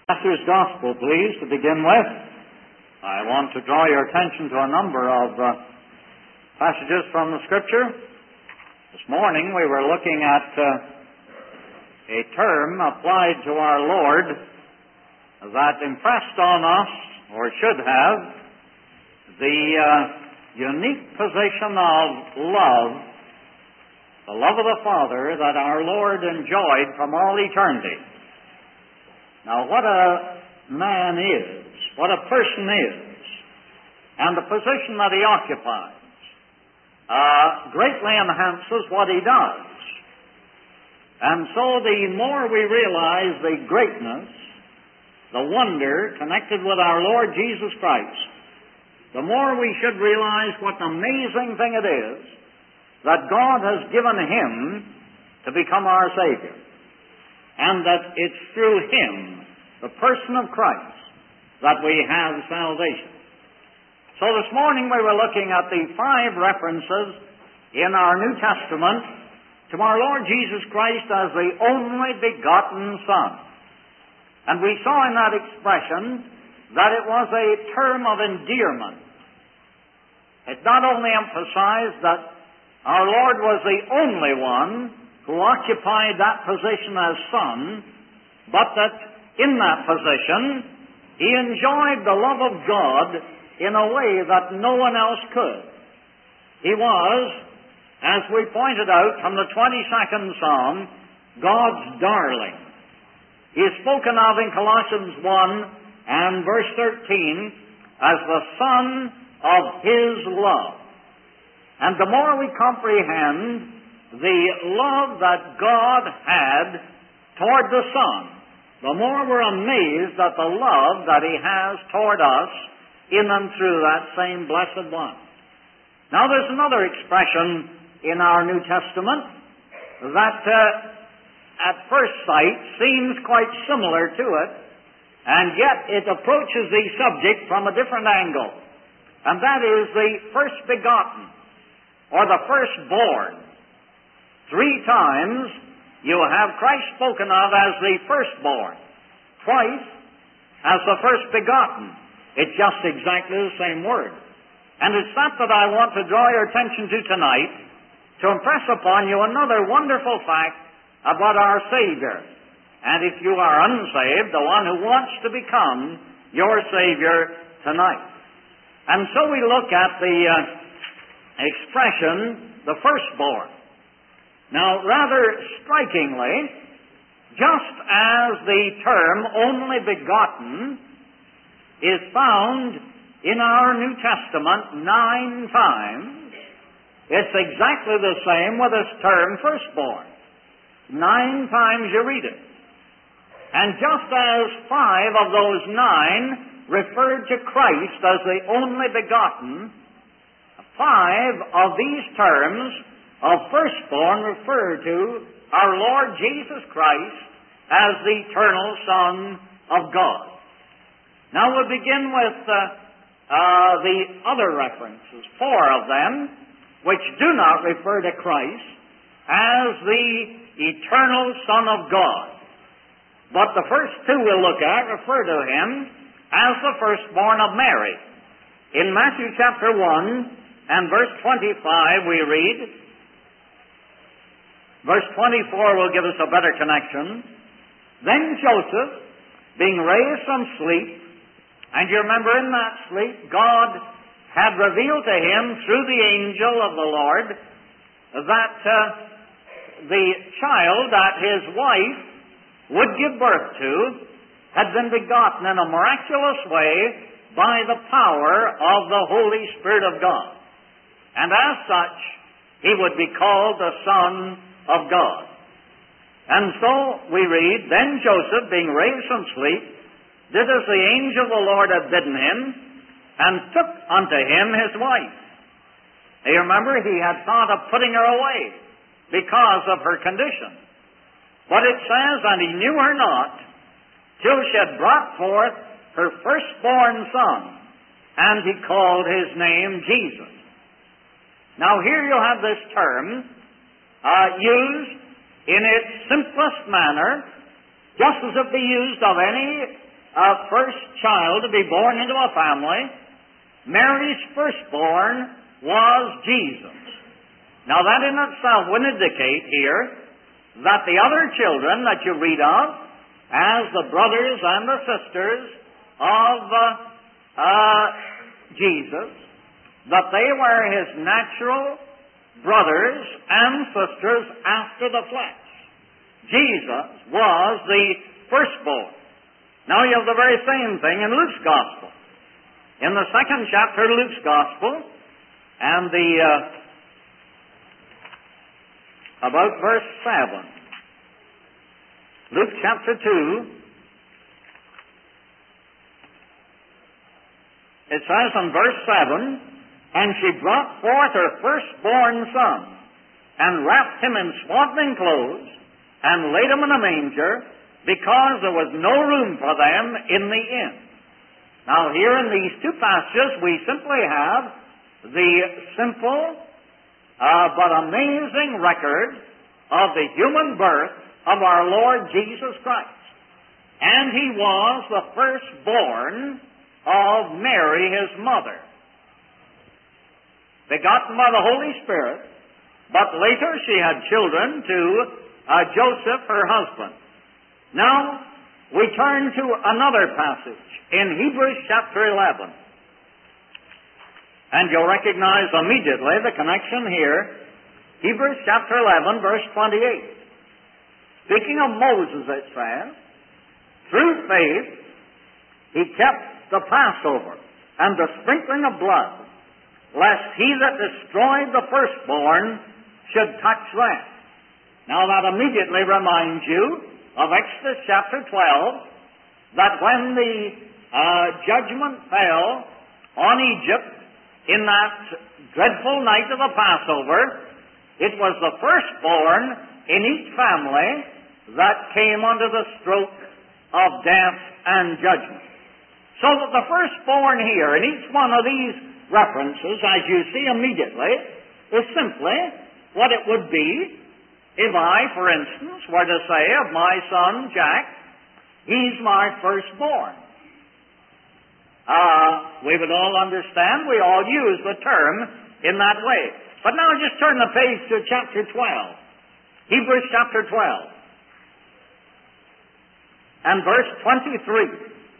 Matthew's Gospel, please, to begin with. I want to draw your attention to a number of passages from the Scripture. This morning we were looking at a term applied to our Lord that impressed on us, or should have, the unique position of love, the love of the Father that our Lord enjoyed from all eternity. Now, what a man is, what a person is, and the position that he occupies, greatly enhances what he does. And so the more we realize the greatness, the wonder connected with our Lord Jesus Christ, the more we should realize what an amazing thing it is that God has given Him to become our Savior, and that it's through Him, the person of Christ, that we have salvation. So this morning we were looking at the 5 references in our New Testament to our Lord Jesus Christ as the only begotten Son. And we saw in that expression that it was a term of endearment. It not only emphasized that our Lord was the only one who occupied that position as Son, but that in that position, He enjoyed the love of God in a way that no one else could. He was, as we pointed out from the 22nd Psalm, God's darling. He is spoken of in Colossians 1 and verse 13 as the Son of His love. And the more we comprehend the love that God had toward the Son, the more we're amazed at the love that He has toward us in and through that same blessed one. Now there's another expression in our New Testament that at first sight seems quite similar to it, and yet it approaches the subject from a different angle. And that is the first begotten, or the firstborn. 3 times you have Christ spoken of as the firstborn. Twice as the first begotten. It's just exactly the same word. And it's that I want to draw your attention to tonight, to impress upon you another wonderful fact about our Savior. And if you are unsaved, the one who wants to become your Savior tonight. And so we look at the expression, the firstborn. Now, rather strikingly, just as the term only begotten is found in our New Testament 9 times, it's exactly the same with this term firstborn. 9 times you read it. And just as 5 of those 9 referred to Christ as the only begotten, 5 of these terms of firstborn refer to our Lord Jesus Christ as the eternal Son of God. Now we'll begin with the other references, 4 of them, which do not refer to Christ as the eternal Son of God. But the first 2 we'll look at refer to Him as the firstborn of Mary. In Matthew chapter 1 and verse 25 we read, verse 24 will give us a better connection. Then Joseph, being raised from sleep, and you remember in that sleep, God had revealed to him through the angel of the Lord that the child that his wife would give birth to had been begotten in a miraculous way by the power of the Holy Spirit of God. And as such, he would be called the Son of God. And so we read, then Joseph, being raised from sleep, did as the angel of the Lord had bidden him, and took unto him his wife. Now you remember, he had thought of putting her away because of her condition. But it says, and he knew her not, till she had brought forth her firstborn son, and he called his name Jesus. Now here you have this term used in its simplest manner, just as it be used of any first child to be born into a family, Mary's firstborn was Jesus. Now that in itself would indicate here that the other children that you read of as the brothers and the sisters of Jesus, that they were his natural brothers and sisters after the flesh. Jesus was the firstborn. Now you have the very same thing in Luke's Gospel. In the 2nd chapter of Luke's Gospel, and about verse 7. Luke chapter 2, it says in verse 7, "And she brought forth her firstborn son, and wrapped him in swaddling clothes, and laid him in a manger, because there was no room for them in the inn." Now here in these two passages we simply have the simple but amazing record of the human birth of our Lord Jesus Christ. And he was the firstborn of Mary, his mother, begotten by the Holy Spirit, but later she had children to Joseph, her husband. Now, we turn to another passage in Hebrews chapter 11. And you'll recognize immediately the connection here. Hebrews chapter 11, verse 28. Speaking of Moses, it says, "Through faith he kept the Passover and the sprinkling of blood, lest he that destroyed the firstborn should touch them." Now that immediately reminds you of Exodus chapter 12, that when the judgment fell on Egypt in that dreadful night of the Passover, it was the firstborn in each family that came under the stroke of death and judgment. So that the firstborn here in each one of these references, as you see immediately, is simply what it would be if I, for instance, were to say of my son Jack, he's my firstborn. We would all understand, we all use the term in that way. But now just turn the page to chapter 12. Hebrews chapter 12. And verse 23.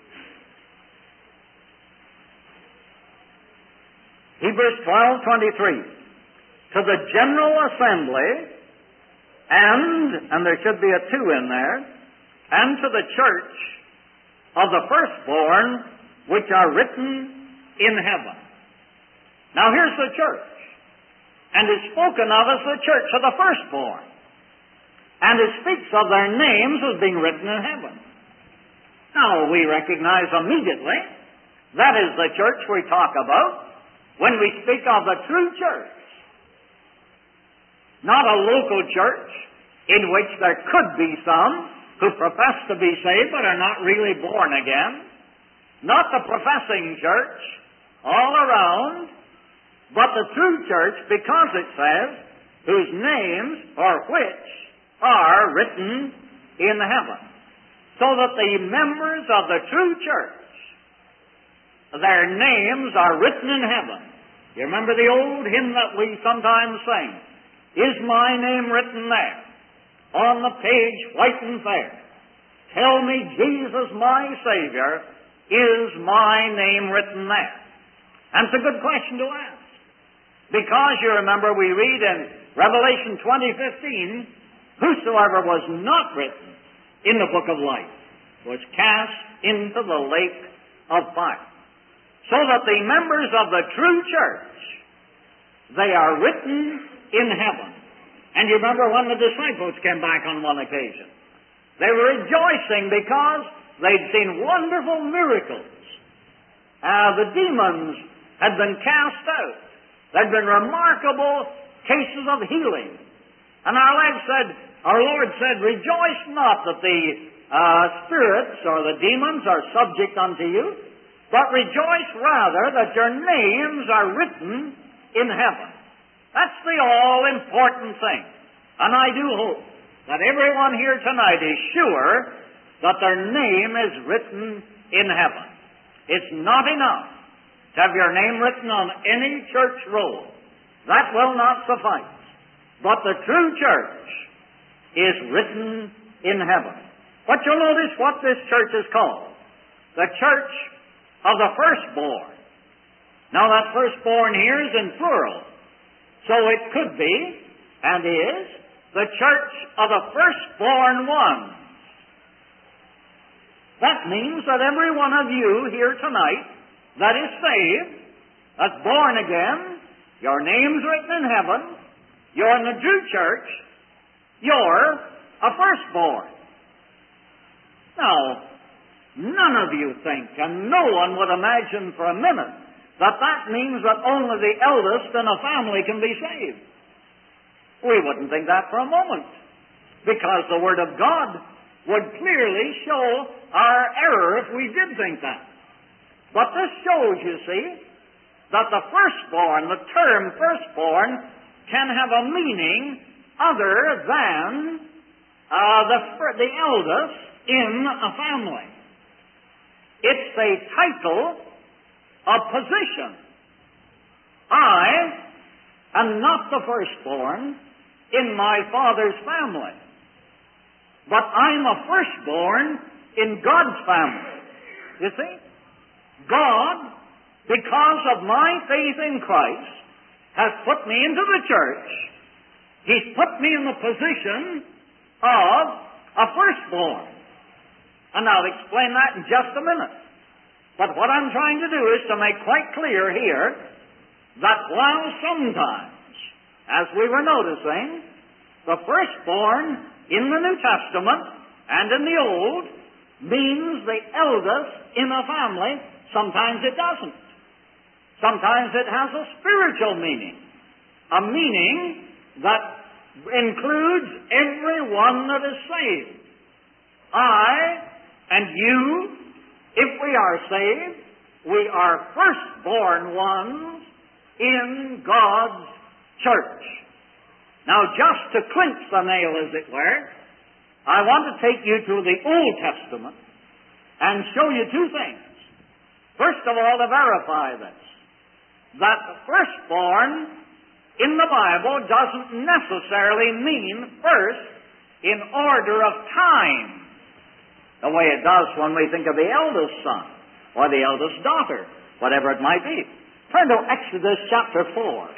Hebrews 12:23. "To the general assembly, and there should be a 2 in there, and to the church of the firstborn, which are written in heaven." Now here's the church, and it's spoken of as the church of the firstborn, and it speaks of their names as being written in heaven. Now we recognize immediately that is the church we talk about when we speak of the true church. Not a local church in which there could be some who profess to be saved but are not really born again. Not the professing church all around, but the true church, because it says, whose names or which are written in heaven. So that the members of the true church, their names are written in heaven. You remember the old hymn that we sometimes sing? "Is my name written there, on the page white and fair? Tell me, Jesus, my Savior, is my name written there?" And it's a good question to ask. Because you remember we read in Revelation 20:15, "Whosoever was not written in the book of life was cast into the lake of fire." So that the members of the true church, they are written in heaven. And you remember when the disciples came back on one occasion, they were rejoicing because they'd seen wonderful miracles. The demons had been cast out. There'd been remarkable cases of healing. And our Lord said, "Rejoice not that the spirits or the demons are subject unto you, but rejoice rather that your names are written in heaven." That's the all-important thing. And I do hope that everyone here tonight is sure that their name is written in heaven. It's not enough to have your name written on any church roll. That will not suffice. But the true church is written in heaven. But you'll notice what this church is called. The church of the firstborn. Now that firstborn here is in plural. So it could be, and is, the church of the firstborn ones. That means that every one of you here tonight that is saved, that's born again, your name's written in heaven, you're in the true church, you're a firstborn. Now, none of you think, and no one would imagine for a minute, that that means that only the eldest in a family can be saved. We wouldn't think that for a moment, because the Word of God would clearly show our error if we did think that. But this shows, you see, that the firstborn, the term firstborn, can have a meaning other than the eldest in a family. It's a title of position. I am not the firstborn in my father's family, but I'm a firstborn in God's family. You see? God, because of my faith in Christ, has put me into the church. He's put me in the position of a firstborn. And I'll explain that in just a minute. But what I'm trying to do is to make quite clear here that while sometimes, as we were noticing, the firstborn in the New Testament and in the Old means the eldest in a family, sometimes it doesn't. Sometimes it has a spiritual meaning, a meaning that includes everyone that is saved. I and you, if we are saved, we are firstborn ones in God's church. Now, just to clinch the nail, as it were, I want to take you to the Old Testament and show you two things. First of all, to verify this, that the firstborn in the Bible doesn't necessarily mean first in order of time, the way it does when we think of the eldest son or the eldest daughter, whatever it might be. Turn to Exodus chapter 4.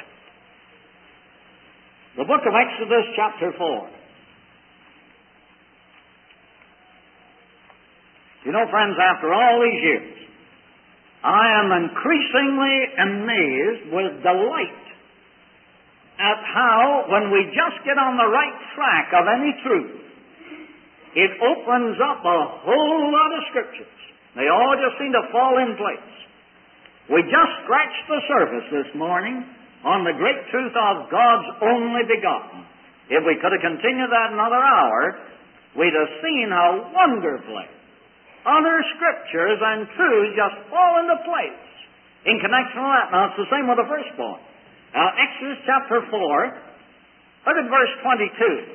The book of Exodus chapter 4. You know, friends, after all these years, I am increasingly amazed with delight at how, when we just get on the right track of any truth, it opens up a whole lot of scriptures. They all just seem to fall in place. We just scratched the surface this morning on the great truth of God's only begotten. If we could have continued that another hour, we'd have seen how wonderfully other scriptures and truths just fall into place in connection with that. Now, it's the same with the firstborn. Now, Exodus chapter 4, look at verse 22.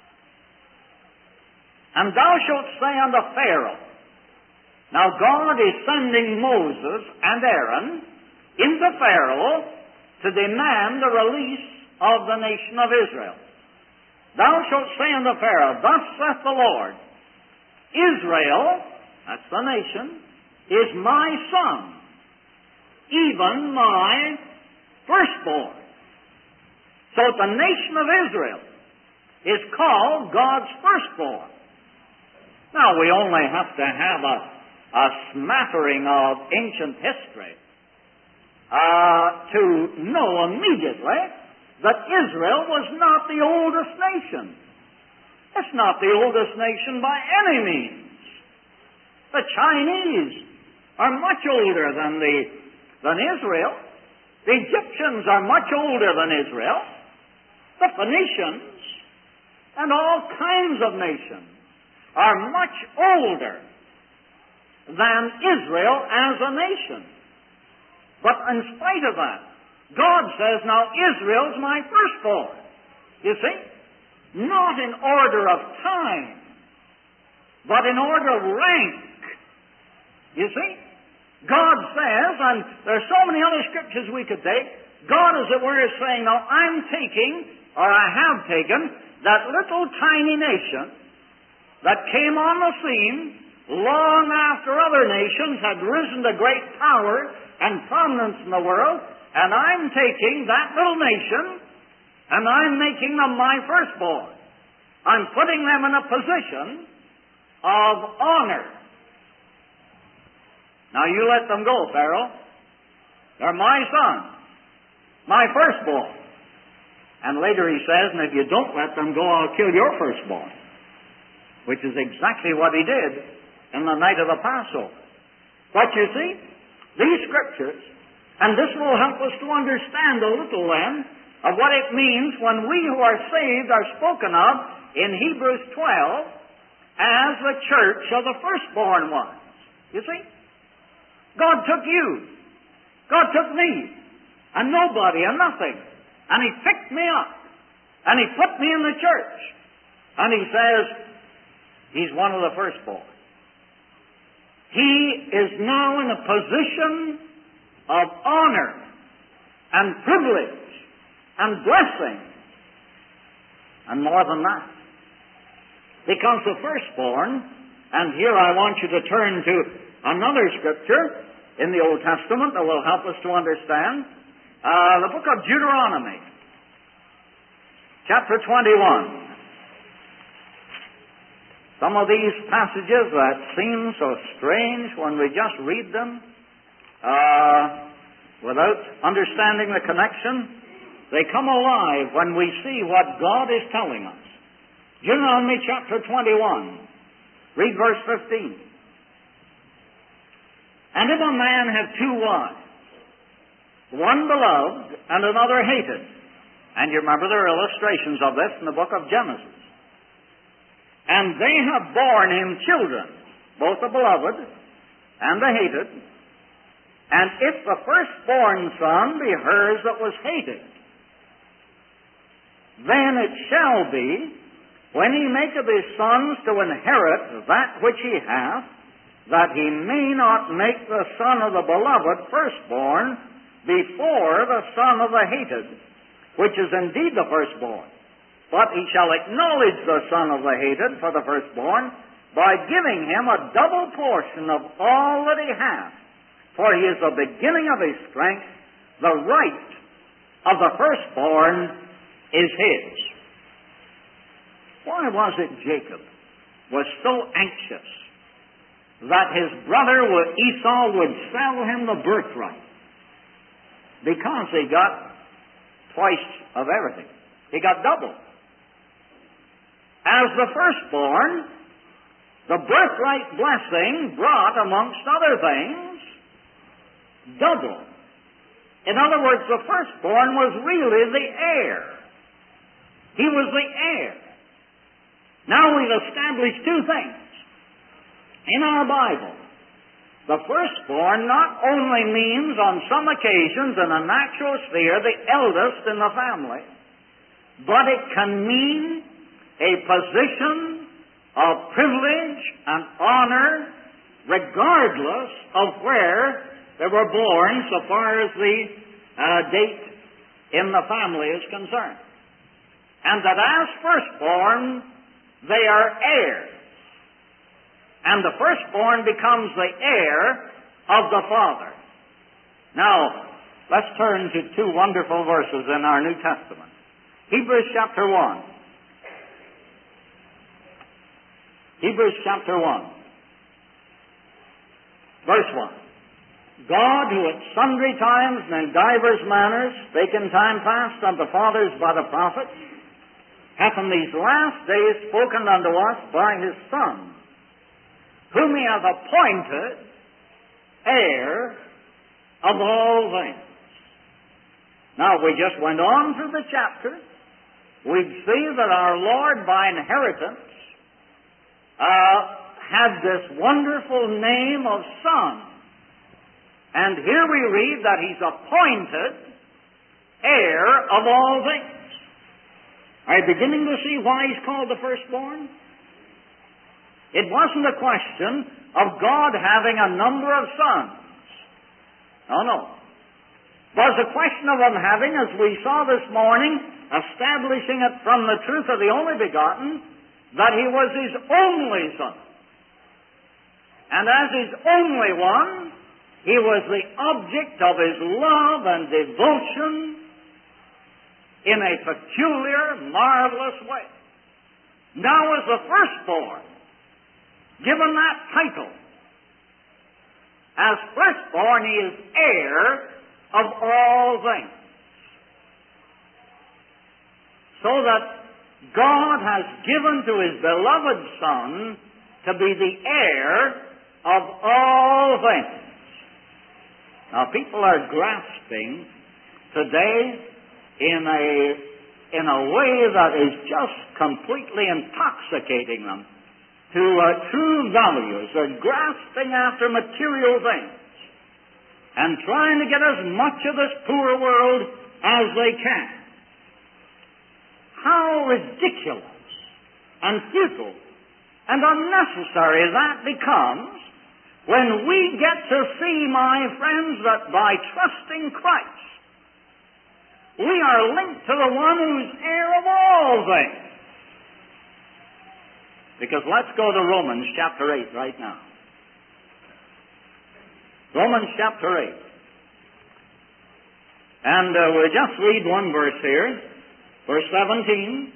And thou shalt say unto Pharaoh. Now God is sending Moses and Aaron into Pharaoh to demand the release of the nation of Israel. Thou shalt say unto Pharaoh, Thus saith the Lord, Israel, that's the nation, is my son, even my firstborn. So the nation of Israel is called God's firstborn. Now, we only have to have a smattering of ancient history to know immediately that Israel was not the oldest nation. It's not the oldest nation by any means. The Chinese are much older than Israel. The Egyptians are much older than Israel. The Phoenicians and all kinds of nations are much older than Israel as a nation. But in spite of that, God says, now Israel's my firstborn. You see? Not in order of time, but in order of rank. You see? God says, and there are so many other scriptures we could take, God, as it were, is saying, now I'm taking, or I have taken, that little tiny nation that came on the scene long after other nations had risen to great power and prominence in the world, and I'm taking that little nation and I'm making them my firstborn. I'm putting them in a position of honor. Now you let them go, Pharaoh. They're my sons, my firstborn. And later he says, and if you don't let them go, I'll kill your firstborn. Which is exactly what he did in the night of the Passover. But you see, these scriptures, and this will help us to understand a little then of what it means when we who are saved are spoken of in Hebrews 12 as the church of the firstborn ones. You see? God took you. God took me. A nobody, a nothing. And He picked me up. And He put me in the church. And He says, He's one of the firstborn. He is now in a position of honor and privilege and blessing. And more than that. Because the firstborn, and here I want you to turn to another scripture in the Old Testament that will help us to understand. The book of Deuteronomy, chapter 21. Some of these passages that seem so strange when we just read them without understanding the connection, they come alive when we see what God is telling us. Deuteronomy chapter 21, read verse 15. And if a man have two wives, one beloved and another hated, and you remember there are illustrations of this in the book of Genesis, and they have borne him children, both the beloved and the hated, and if the firstborn son be hers that was hated, then it shall be, when he maketh his sons to inherit that which he hath, that he may not make the son of the beloved firstborn before the son of the hated, which is indeed the firstborn. But he shall acknowledge the son of the hated for the firstborn by giving him a double portion of all that he hath. For he is the beginning of his strength. The right of the firstborn is his. Why was it Jacob was so anxious that his brother Esau would sell him the birthright? Because he got twice of everything. He got double. As the firstborn, the birthright blessing brought, amongst other things, double. In other words, the firstborn was really the heir. He was the heir. Now we've established two things in our Bible. The firstborn not only means on some occasions in a natural sphere the eldest in the family, but it can mean a position of privilege and honor regardless of where they were born so far as the date in the family is concerned. And that as firstborn, they are heirs. And the firstborn becomes the heir of the father. Now, let's turn to two wonderful verses in our New Testament. Hebrews chapter 1. Hebrews chapter 1. Verse 1. God, who at sundry times and in divers manners spake in time past unto the fathers by the prophets, hath in these last days spoken unto us by His Son, whom He hath appointed heir of all things. Now, if we just went on through the chapter, we'd see that our Lord, by inheritance, had this wonderful name of Son. And here we read that He's appointed heir of all things. Are you beginning to see why He's called the firstborn? It wasn't a question of God having a number of sons. No, no. It was a question of Him having, as we saw this morning, establishing it from the truth of the only begotten, that He was His only Son. And as His only one, He was the object of His love and devotion in a peculiar, marvelous way. Now as the firstborn, given that title, as firstborn He is heir of all things. So that God has given to His beloved Son to be the heir of all things. Now people are grasping today in a way that is just completely intoxicating them to true values. They're grasping after material things and trying to get as much of this poor world as they can. How ridiculous and futile and unnecessary that becomes when we get to see, my friends, that by trusting Christ, we are linked to the one who's heir of all things. Because let's go to Romans chapter 8 right now. Romans chapter 8. And we'll just read one verse here. Verse 17.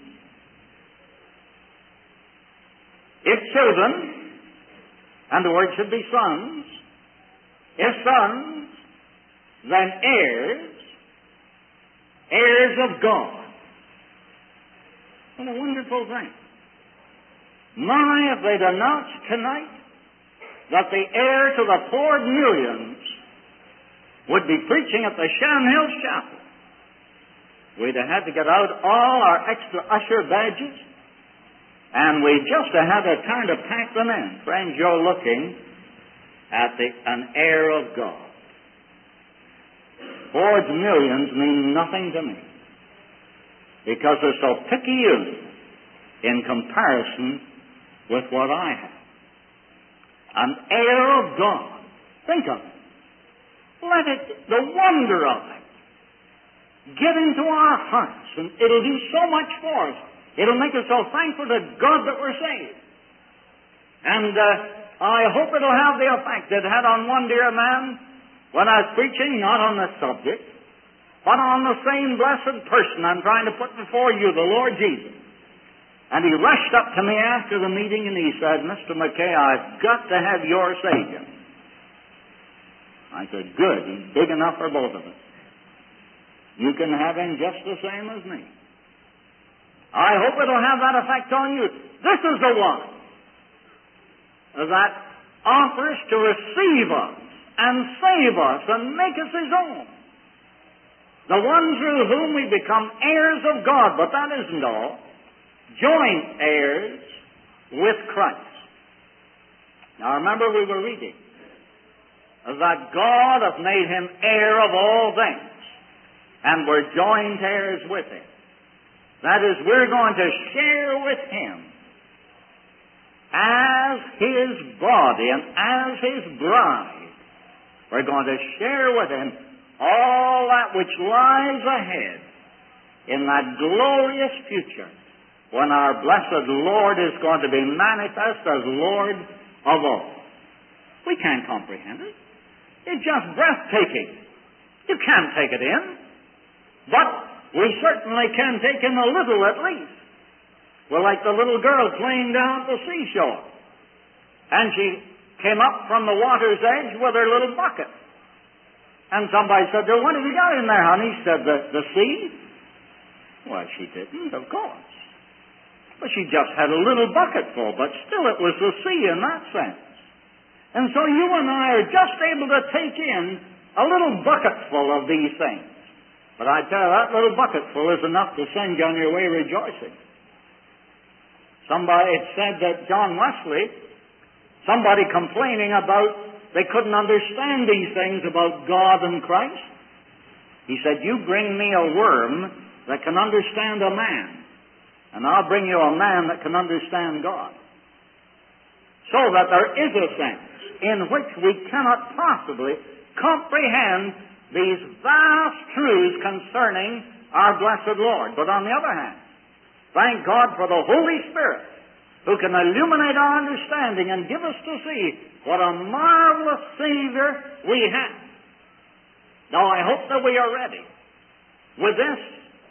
If children, and the word should be sons, if sons, then heirs, heirs of God. What a wonderful thing. My, if they'd announced tonight that the heir to the poured millions would be preaching at the Shan Hills Chapel, we'd have had to get out all our extra usher badges, and we just had to turn to pack them in. Friends, you're looking at an heir of God. Poured millions mean nothing to me, because they're so picayune in comparison with what I have. An heir of God. Think of it. Let it, the wonder of it, get into our hearts, and it'll do so much for us. It'll make us so thankful to God that we're saved. And I hope it'll have the effect it had on one dear man when I was preaching, not on this subject, but on the same blessed person I'm trying to put before you, the Lord Jesus. And he rushed up to me after the meeting and he said, Mr. McKay, I've got to have your Savior. I said, good, he's big enough for both of us. You can have him just the same as me. I hope it'll have that effect on you. This is the one that offers to receive us and save us and make us His own. The one through whom we become heirs of God. But that isn't all. Joint heirs with Christ. Now remember we were reading that God hath made Him heir of all things, and we're joint heirs with Him. That is, we're going to share with Him as His body and as His bride. We're going to share with Him all that which lies ahead in that glorious future when our blessed Lord is going to be manifest as Lord of all. We can't comprehend it. It's just breathtaking. You can't take it in. But we certainly can take in a little at least. We're like the little girl playing down at the seashore. And she came up from the water's edge with her little bucket. And somebody said to her, what have you got in there, honey? She said, the sea? Well, she didn't, of course. But she just had a little bucket full, but still it was the sea in that sense. And so you and I are just able to take in a little bucketful of these things. But I tell you, that little bucketful is enough to send you on your way rejoicing. Somebody had said that John Wesley, somebody complaining about they couldn't understand these things about God and Christ. He said, you bring me a worm that can understand a man, and I'll bring you a man that can understand God. So that there is a sense in which we cannot possibly comprehend these vast truths concerning our blessed Lord. But on the other hand, thank God for the Holy Spirit, who can illuminate our understanding and give us to see what a marvelous Savior we have. Now, I hope that we are ready with this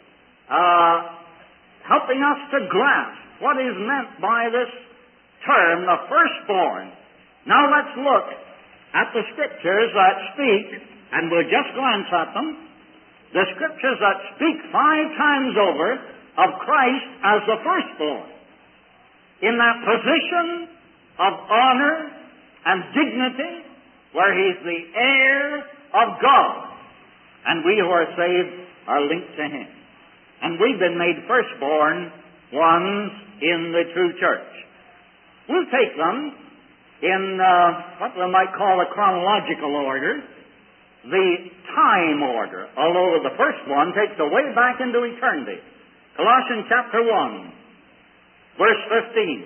helping us to grasp what is meant by this term, the firstborn. Now let's look at the Scriptures that speak, and we'll just glance at them, the Scriptures that speak 5 times over of Christ as the firstborn, in that position of honor and dignity, where He's the heir of God, and we who are saved are linked to Him. And we've been made firstborn ones in the true church. We'll take them in what we might call a chronological order, the time order, although the first one takes the way back into eternity. Colossians chapter 1, verse 15.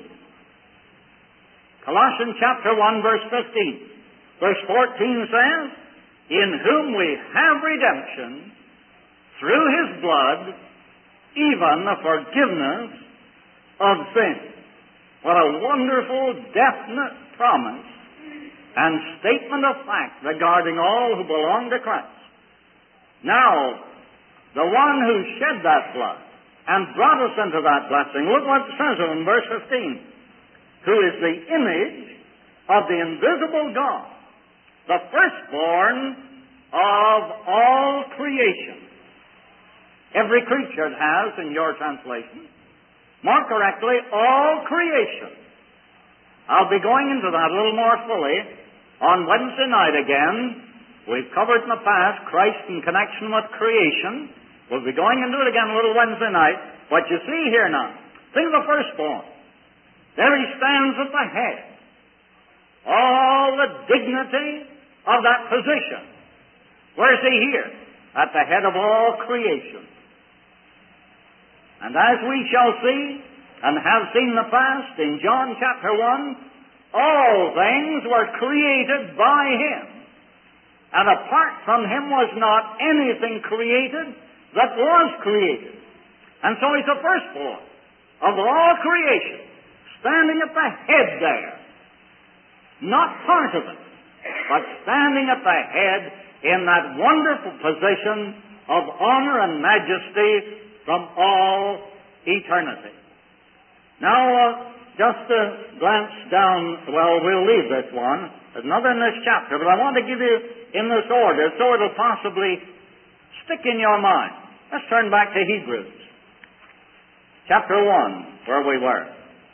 Colossians chapter 1, verse 15. Verse 14 says, "In whom we have redemption through His blood, even the forgiveness of sin." What a wonderful, definite promise and statement of fact regarding all who belong to Christ. Now, the one who shed that blood and brought us into that blessing, look what it says in verse 15, "who is the image of the invisible God, the firstborn of all creation." Every creature it has in your translation. More correctly, all creation. I'll be going into that a little more fully on Wednesday night again. We've covered in the past Christ in connection with creation. We'll be going into it again a little Wednesday night. But you see here now, think of the firstborn. There He stands at the head. All the dignity of that position. Where's He here? At the head of all creation. And as we shall see, and have seen in the past, in John chapter 1, all things were created by Him. And apart from Him was not anything created that was created. And so He's the firstborn of all creation, standing at the head there. Not part of it, but standing at the head in that wonderful position of honor and majesty from all eternity. Now, just to glance down, well, we'll leave this one. There's another in this chapter, but I want to give you in this order so it'll possibly stick in your mind. Let's turn back to Hebrews. Chapter 1, where we were.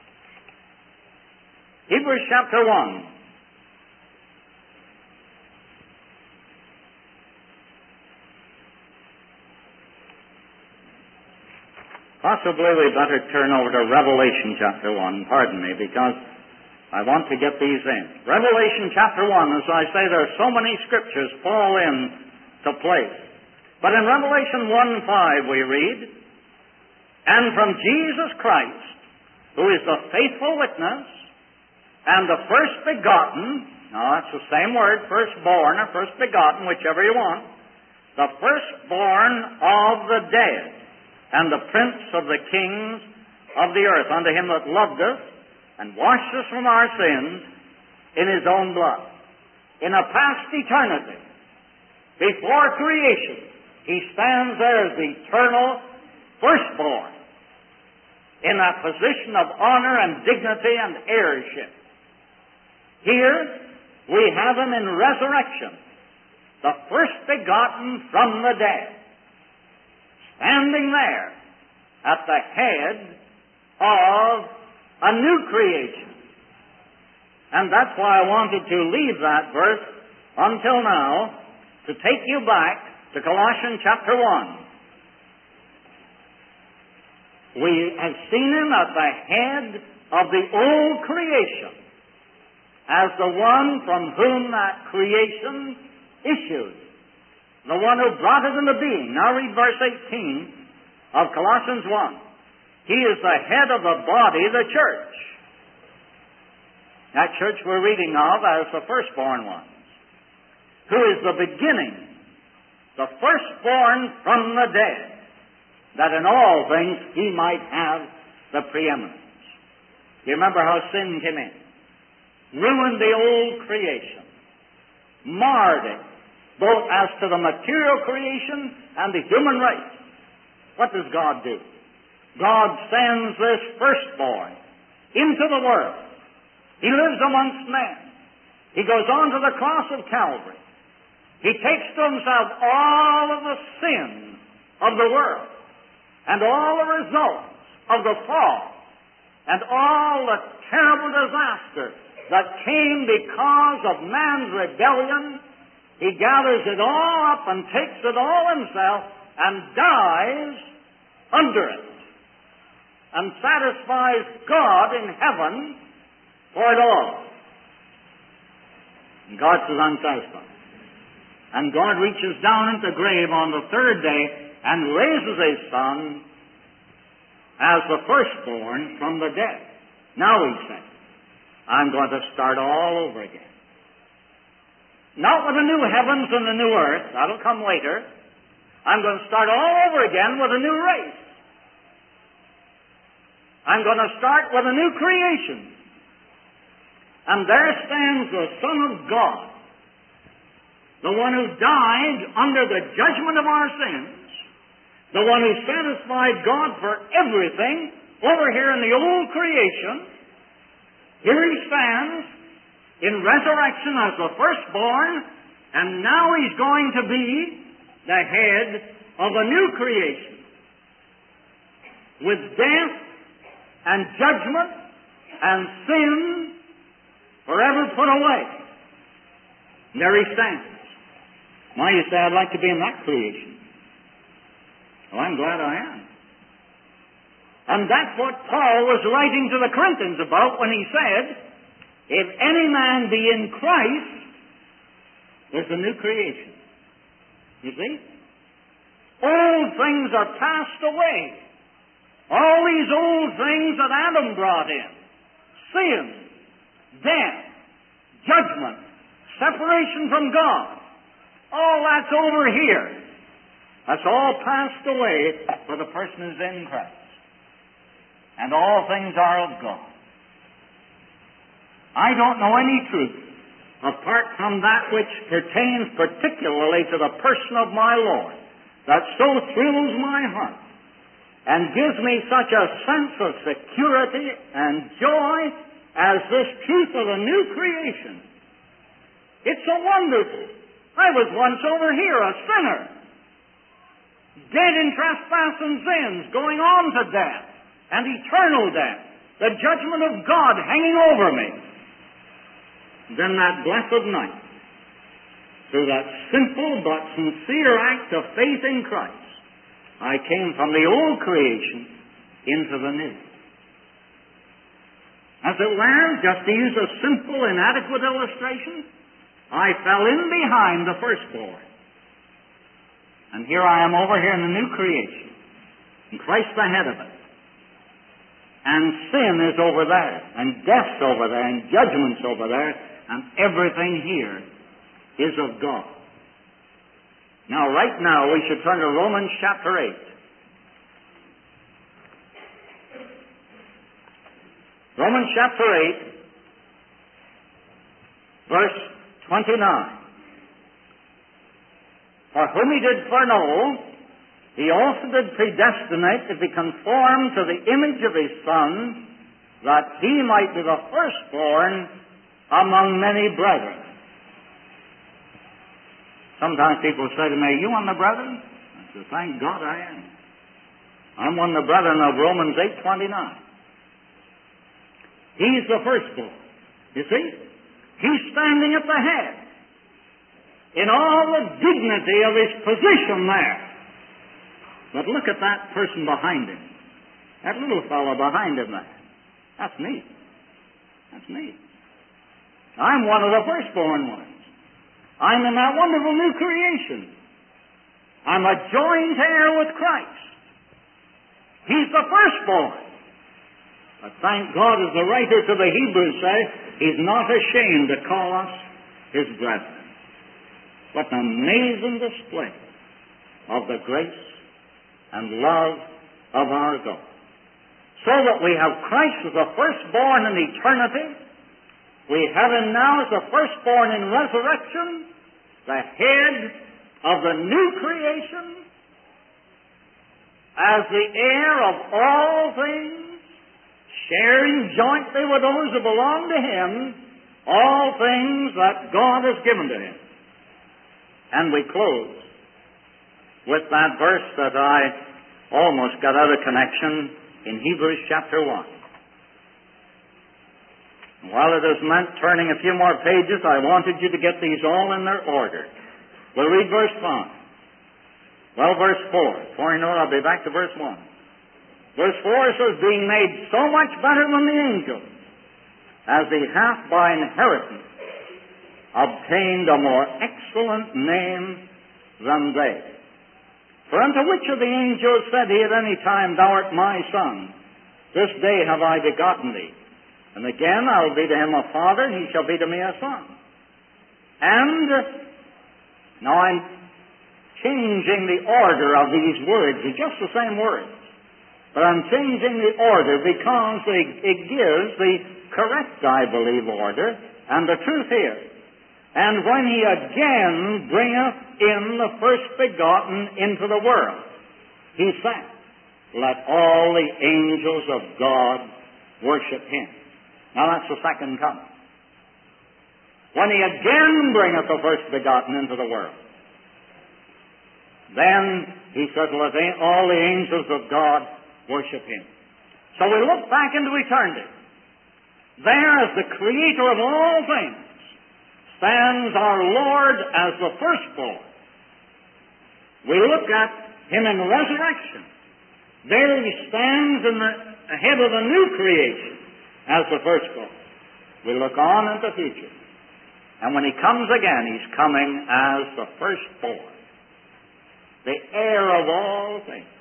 Hebrews chapter 1. Possibly we better turn over to Revelation chapter 1, pardon me, because I want to get these in. Revelation chapter 1, as I say, there are so many scriptures fall in to place. But in Revelation 1:5 we read, "And from Jesus Christ, who is the faithful witness, and the first begotten," now that's the same word, firstborn or first begotten, whichever you want, "the firstborn of the dead, and the prince of the kings of the earth, unto Him that loved us, and washed us from our sins in His own blood." In a past eternity, before creation, He stands there as the eternal firstborn, in that position of honor and dignity and heirship. Here, we have Him in resurrection, the first begotten from the dead, standing there at the head of a new creation. And that's why I wanted to leave that verse until now, to take you back to Colossians chapter 1. We have seen Him at the head of the old creation, as the one from whom that creation issued. The one who brought it into being. Now read verse 18 of Colossians 1. He is the head of the body, the church. That church we're reading of as the firstborn ones, who is the beginning, the firstborn from the dead, that in all things he might have the preeminence. You remember how sin came in? Ruined the old creation, marred it, both as to the material creation and the human race. What does God do? God sends this firstborn into the world. He lives amongst men. He goes on to the cross of Calvary. He takes to himself all of the sin of the world and all the results of the fall and all the terrible disaster that came because of man's rebellion. He gathers it all up and takes it all himself and dies under it and satisfies God in heaven for it all. And God says, I'm satisfied. And God reaches down into the grave on the third day and raises his Son as the firstborn from the dead. Now he says, I'm going to start all over again. Not with a new heavens and a new earth. That'll come later. I'm going to start all over again with a new race. I'm going to start with a new creation. And there stands the Son of God, the one who died under the judgment of our sins, the one who satisfied God for everything over here in the old creation. Here he stands in resurrection as the firstborn, and now he's going to be the head of a new creation with death and judgment and sin forever put away. And there he stands. Now you say, I'd like to be in that creation. Well, I'm glad I am. And that's what Paul was writing to the Corinthians about when he said, if any man be in Christ, there's a new creation. You see? Old things are passed away. All these old things that Adam brought in, sin, death, judgment, separation from God, all that's over here. That's all passed away for the person who's in Christ. And all things are of God. I don't know any truth apart from that which pertains particularly to the person of my Lord that so thrills my heart and gives me such a sense of security and joy as this truth of a new creation. It's so wonderful. I was once over here a sinner, dead in trespass and sins, going on to death and eternal death, the judgment of God hanging over me. Then that blessed night, through that simple but sincere act of faith in Christ, I came from the old creation into the new. As it were, just to use a simple, inadequate illustration, I fell in behind the firstborn. And here I am over here in the new creation, and Christ's the head of it. And sin is over there, and death's over there, and judgment's over there, and everything here is of God. Now, right now, we should turn to Romans chapter 8. Romans chapter 8, verse 29. For whom he did foreknow, he also did predestinate to be conformed to the image of his Son, that he might be the firstborn among many brethren. Sometimes people say to me, you one of the brethren? I say, thank God I am. I'm one of the brethren of Romans 8:29. He's the firstborn. You see? He's standing at the head in all the dignity of his position there. But look at that person behind him. That little fellow behind him there. That's me. That's me. I'm one of the firstborn ones. I'm in that wonderful new creation. I'm a joint heir with Christ. He's the firstborn. But thank God, as the writer to the Hebrews says, He's not ashamed to call us His brethren. What an amazing display of the grace and love of our God. So that we have Christ as the firstborn in eternity. We have Him now as the firstborn in resurrection, the head of the new creation, as the heir of all things, sharing jointly with those who belong to Him, all things that God has given to Him. And we close with that verse that I almost got out of connection in Hebrews chapter 1. While it has meant turning a few more pages, I wanted you to get these all in their order. We'll read verse 5. Well, verse 4. Before you know it, I'll be back to verse 1. Verse 4 says, being made so much better than the angels, as He hath by inheritance obtained a more excellent name than they. For unto which of the angels said He at any time, Thou art my Son, this day have I begotten thee? And again, I will be to him a father, and he shall be to me a son. And now I'm changing the order of these words. They're just the same words. But I'm changing the order because it gives the correct, I believe, order and the truth here. And when He again bringeth in the first begotten into the world, He said, let all the angels of God worship Him. Now that's the second coming. When He again bringeth the first begotten into the world, then He said, let all the angels of God worship Him. So we look back into eternity. There, as the Creator of all things, stands our Lord as the firstborn. We look at Him in resurrection. There He stands in the head of the new creation as the firstborn. We look on into the future. And when He comes again, He's coming as the firstborn, the heir of all things.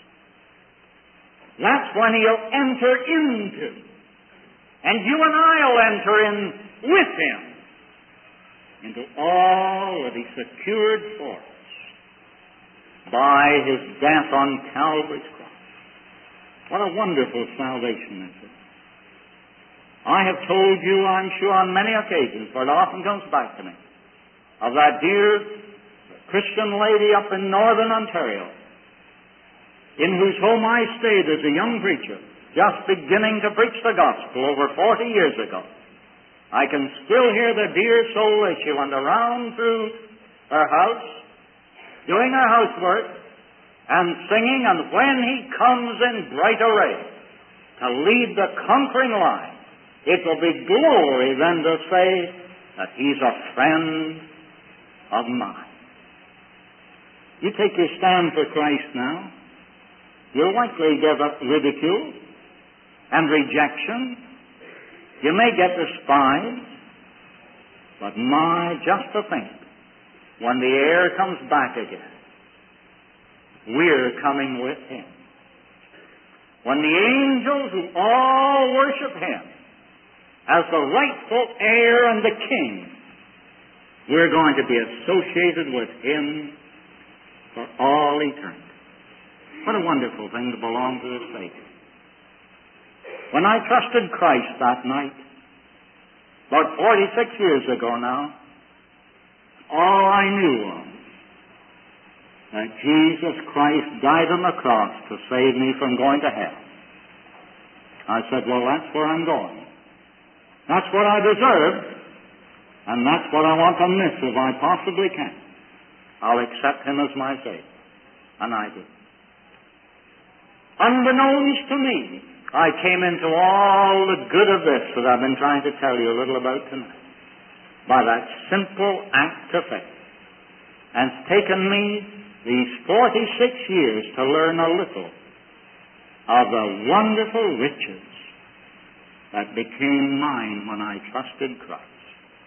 That's when He'll enter into. And you and I will enter in with Him into all that He secured for us by His death on Calvary's cross. What a wonderful salvation this is. I have told you, I'm sure, on many occasions, for it often comes back to me, of that dear Christian lady up in northern Ontario, in whose home I stayed as a young preacher, just beginning to preach the gospel over 40 years ago. I can still hear the dear soul as she went around through her house, doing her housework, and singing, and when He comes in bright array to lead the conquering line, it will be glory then to say that He's a friend of mine. You take your stand for Christ now, you'll likely get ridicule and rejection. You may get despised, but just to think, when the heir comes back again, we're coming with Him. When the angels who all worship Him as the rightful heir and the king, we're going to be associated with Him for all eternity. What a wonderful thing to belong to the Savior. When I trusted Christ that night, about 46 years ago now, all I knew was that Jesus Christ died on the cross to save me from going to hell. I said, well, that's where I'm going. That's what I deserve, and that's what I want to miss if I possibly can. I'll accept Him as my Savior. And I did. Unbeknownst to me, I came into all the good of this that I've been trying to tell you a little about tonight by that simple act of faith. And it's taken me these 46 years to learn a little of the wonderful riches that became mine when I trusted Christ.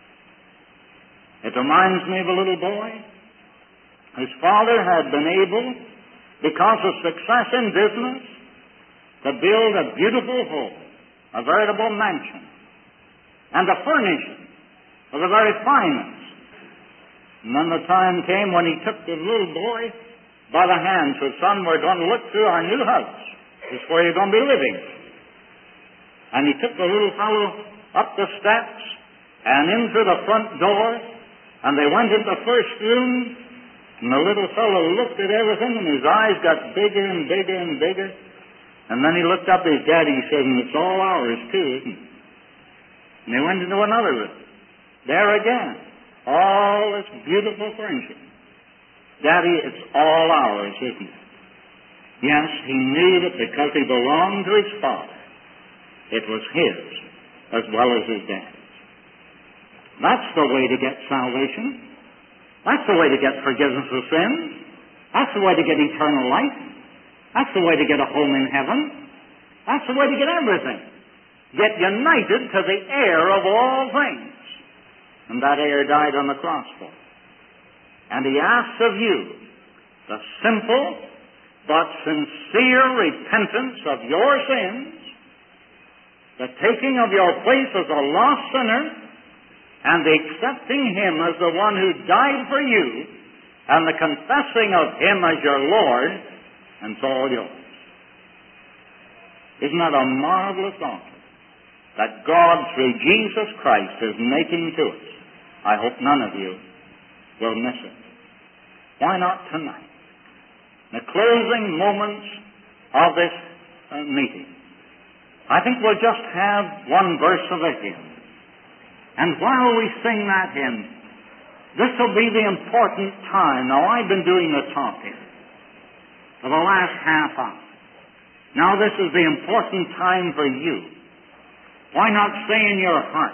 It reminds me of a little boy. His father had been able, because of success in business, to build a beautiful home a veritable mansion, and the furnishing of the very finest. And then the time came when he took the little boy by the hand and said, "Son, we're going to look through our new house. This is where you're going to be living." And he took the little fellow up the steps and into the front door, and they went into the first room, and the little fellow looked at everything, and his eyes got bigger and bigger and bigger. And then he looked up at his daddy, he said, "And it's all ours too, isn't it?" And they went into another room. There again, all this beautiful furnishing. "Daddy, it's all ours, isn't it?" Yes, he knew that because he belonged to his father, it was his as well as his dad's. That's the way to get salvation. That's the way to get forgiveness of sins. That's the way to get eternal life. That's the way to get a home in heaven. That's the way to get everything. Get united to the heir of all things. And that heir died on the cross for it. And he asks of you the simple but sincere repentance of your sins, the taking of your place as a lost sinner, and the accepting him as the one who died for you, and the confessing of him as your Lord, and it's all yours. Isn't that a marvelous offer that God, through Jesus Christ, is making to us? I hope none of you will miss it. Why not tonight? The closing moments of this meeting. I think we'll just have one verse of a hymn. And while we sing that hymn, this will be the important time. Now, I've been doing the talking for the last half hour. Now, this is the important time for you. Why not say in your heart,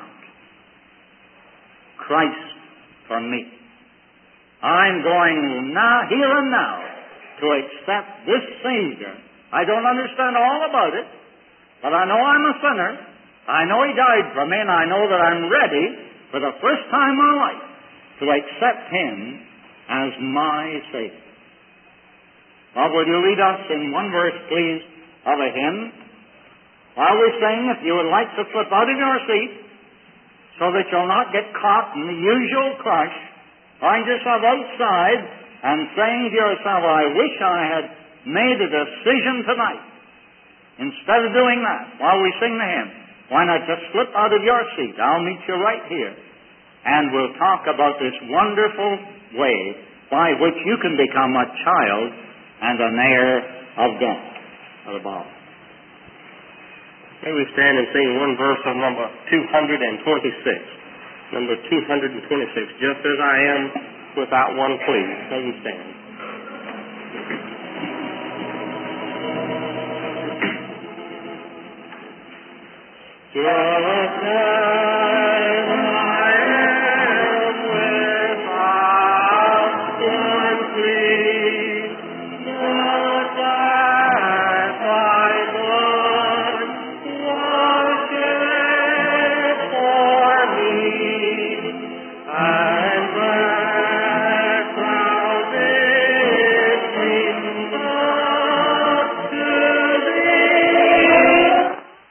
"Christ for me. I'm going now, here and now, to accept this Savior. I don't understand all about it, but I know I'm a sinner. I know He died for me, and I know that I'm ready for the first time in my life to accept Him as my Savior." Well, will you lead us in one verse, please, of a hymn? While we sing, if you would like to slip out of your seat so that you'll not get caught in the usual crush, find yourself outside and saying to yourself, "I wish I had made a decision tonight." Instead of doing that, while we sing the hymn, why not just slip out of your seat? I'll meet you right here, and we'll talk about this wonderful way by which you can become a child and an heir of God. Brother Bob. May we stand and sing one verse of number 226. Number 226, "Just as I am without one plea." May we stand. Just as I am without one plea, just as thy blood was shed for me,